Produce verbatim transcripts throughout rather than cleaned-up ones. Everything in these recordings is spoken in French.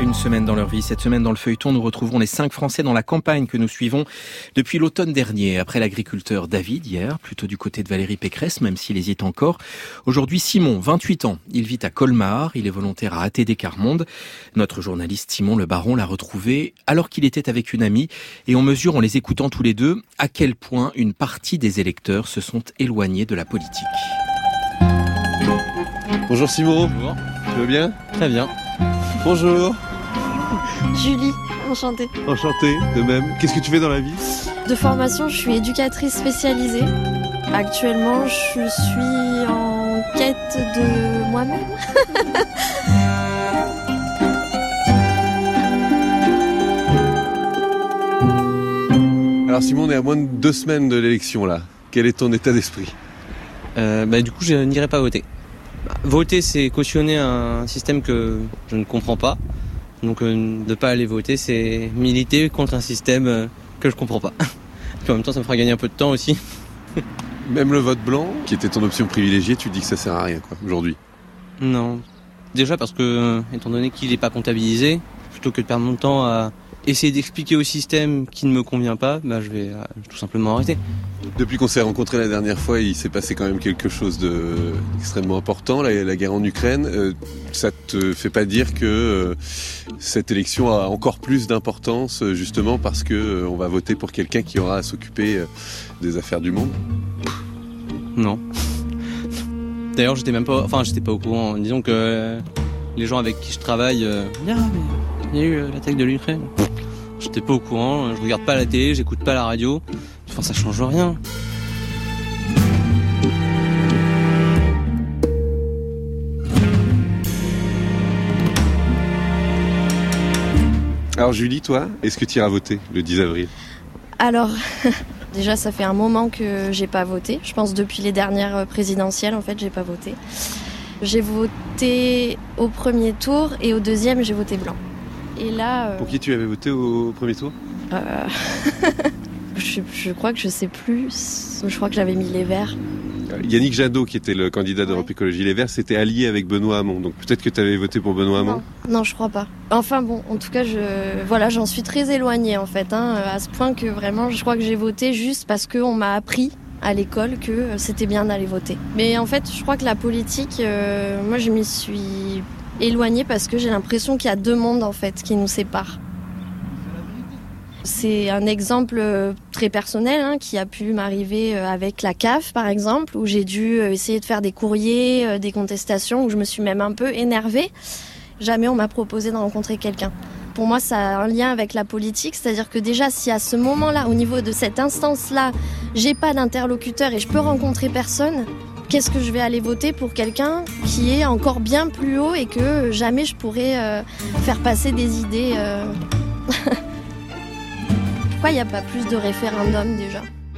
Une semaine dans leur vie. Cette semaine dans le feuilleton, nous retrouvons les cinq Français dans la campagne que nous suivons depuis l'automne dernier. Après l'agriculteur David hier, plutôt du côté de Valérie Pécresse, même s'il hésite encore. Aujourd'hui, Simon, vingt-huit ans. Il vit à Colmar. Il est volontaire à A T D Quart Monde. Notre journaliste Simon Le Baron l'a retrouvé alors qu'il était avec une amie. Et on mesure, en les écoutant tous les deux, à quel point une partie des électeurs se sont éloignés de la politique. Bonjour Simon. Bonjour. Tu vas bien ? Très bien. Bonjour. Julie, enchantée. Enchanté, de même. Qu'est-ce que tu fais dans la vie ? De formation, je suis éducatrice spécialisée. Actuellement, je suis en quête de moi-même. Alors Simon, on est à moins de deux semaines de l'élection là. Quel est ton état d'esprit ? euh, bah, Du coup, je n'irai pas voter. Bah, voter, c'est cautionner un système que je ne comprends pas. Donc euh, de ne pas aller voter, c'est militer contre un système euh, que je ne comprends pas. Puis en même temps, ça me fera gagner un peu de temps aussi. Même le vote blanc, qui était ton option privilégiée, tu dis que ça sert à rien quoi, aujourd'hui ? Non. Déjà parce que, euh, étant donné qu'il n'est pas comptabilisé, plutôt que de perdre mon temps à essayer d'expliquer au système qui ne me convient pas, bah, je vais euh, tout simplement arrêter. Depuis qu'on s'est rencontrés la dernière fois, il s'est passé quand même quelque chose d'extrêmement important, la, la guerre en Ukraine. Euh, ça te fait pas dire que euh, cette élection a encore plus d'importance, justement parce que euh, on va voter pour quelqu'un qui aura à s'occuper euh, des affaires du monde ? Non. D'ailleurs, j'étais même pas, enfin, j'étais pas au courant. Disons que euh, les gens avec qui je travaille, euh, ah, mais il y a eu euh, l'attaque de l'Ukraine. J'étais pas au courant. Je regarde pas la télé, j'écoute pas la radio. Enfin, ça change rien. Alors Julie, toi, est-ce que tu iras voter le dix avril ? Alors, déjà, ça fait un moment que j'ai pas voté. Je pense depuis les dernières présidentielles, en fait, j'ai pas voté. J'ai voté au premier tour et au deuxième, j'ai voté blanc. Et là... Euh... Pour qui tu avais voté au premier tour ? euh... je, je crois que je sais plus. Je crois que j'avais mis les Verts. Yannick Jadot, qui était le candidat d'Europe ouais. Écologie Les Verts, s'était allié avec Benoît Hamon. Donc peut-être que tu avais voté pour Benoît Hamon ? Non, non, je crois pas. Enfin bon, en tout cas, je, voilà, j'en suis très éloignée en fait, hein, à ce point que vraiment, je crois que j'ai voté juste parce qu'on m'a appris à l'école que c'était bien d'aller voter. Mais en fait, je crois que la politique, euh, moi, je m'y suis éloignée parce que j'ai l'impression qu'il y a deux mondes en fait qui nous séparent. C'est un exemple très personnel hein, qui a pu m'arriver avec la C A F par exemple, où j'ai dû essayer de faire des courriers, des contestations, où je me suis même un peu énervée. Jamais on m'a proposé de rencontrer quelqu'un. Pour moi, ça a un lien avec la politique, c'est-à-dire que déjà, si à ce moment-là, au niveau de cette instance-là, j'ai pas d'interlocuteur et je peux rencontrer personne, qu'est-ce que je vais aller voter pour quelqu'un qui est encore bien plus haut et que jamais je pourrais euh, faire passer des idées euh... Pourquoi il n'y a pas plus de référendums déjà ?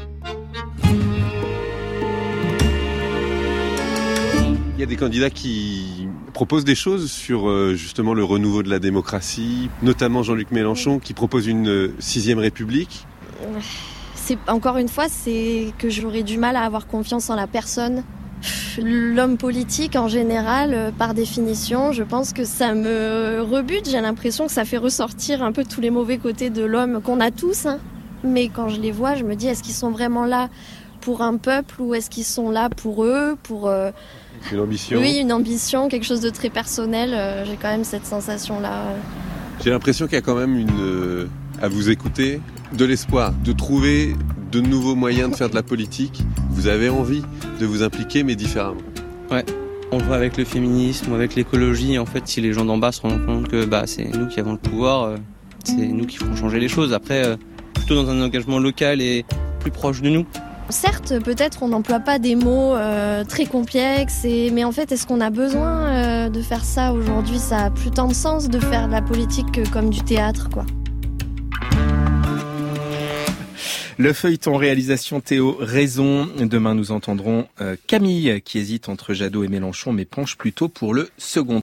Il y a des candidats qui proposent des choses sur euh, justement le renouveau de la démocratie, notamment Jean-Luc Mélenchon qui propose une euh, sixième république. C'est, encore une fois, c'est que j'aurais du mal à avoir confiance en la personne. L'homme politique en général, euh, par définition, je pense que ça me rebute. J'ai l'impression que ça fait ressortir un peu tous les mauvais côtés de l'homme qu'on a tous. Hein. Mais quand je les vois, je me dis, est-ce qu'ils sont vraiment là pour un peuple ou est-ce qu'ils sont là pour eux, pour euh... une ambition ? Oui, une ambition, quelque chose de très personnel. Euh, j'ai quand même cette sensation-là. J'ai l'impression qu'il y a quand même une, euh, à vous écouter, de l'espoir, de trouver de nouveaux moyens de faire de la politique. Vous avez envie de vous impliquer, mais différemment. Ouais, on le voit avec le féminisme, avec l'écologie. En fait, si les gens d'en bas se rendent compte que bah, c'est nous qui avons le pouvoir, euh, c'est nous qui ferons changer les choses. Après, euh, plutôt dans un engagement local et plus proche de nous. Certes, peut-être on n'emploie pas des mots euh, très complexes, et... mais en fait, est-ce qu'on a besoin euh, de faire ça aujourd'hui ? Ça a plus tant de sens de faire de la politique que comme du théâtre, quoi. Le feuilleton réalisation Théo Raison. Demain, nous entendrons euh, Camille qui hésite entre Jadot et Mélenchon, mais penche plutôt pour le second.